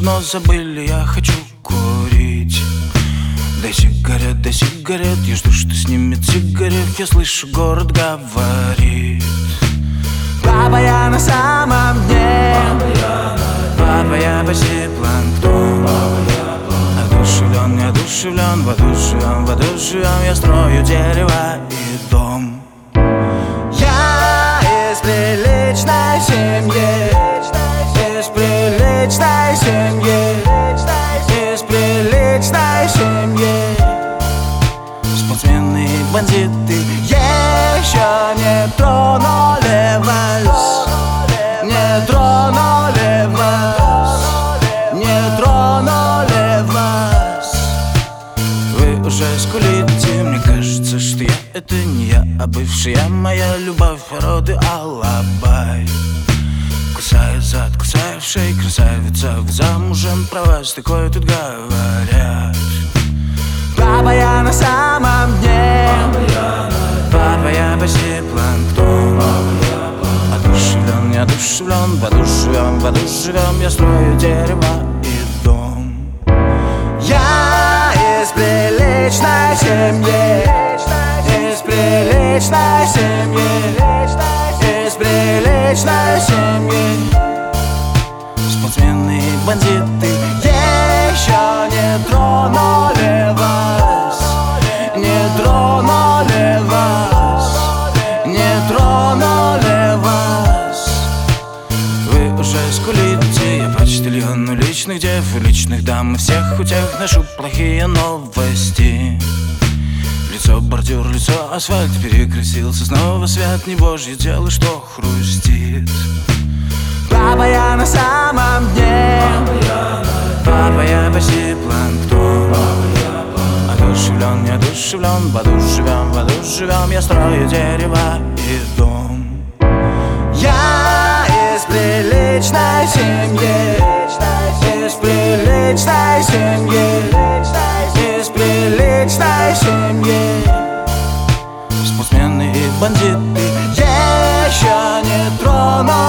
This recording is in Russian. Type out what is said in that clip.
давно забыли, я хочу курить. Дай сигарет, я жду, что снимет сигарет. Я слышу, город говорит: папа, я на самом дне. Папа, я почти планктон. Одушевлен, воодушевлен, я строю дерево и дом. Я из приличной семьи, из приличной семьи, из приличной семьи. Спортсмены и бандиты еще не тронули вас, не тронули вас, не тронули вас. Вы уже скулите, мне кажется, что я — это не я, а бывшая моя любовь роды алабай. Кусая зад, кусая в шею, красавица, вы замужем, про вас такое тут говорят. Папа, я на самом дне. Папа, я почти планктон. Одушевлен, неодушевлен, воодушевлен, я строю дерево и дом. Я из приличной семьи, из приличной семьи, из приличной семьи. Спортсмены и бандиты еще не тронули вас, не тронули вас, не тронули вас. Вы уже скулите, я почтальон у личных дев, у личных дам, и всех у тех ношу плохие новости. Лицо бордюр, лицо асфальт, перекрасился снова свет, не божье дело, что хрустит. Папа, я на самом дне. Папа, я почти планктон. Одушевлен, неодушевлен, воодушевлен, я строю дерево и дом. Я из приличной семьи, из приличной семьи, из приличной семьи. Спортсмены и бандиты еще не тронули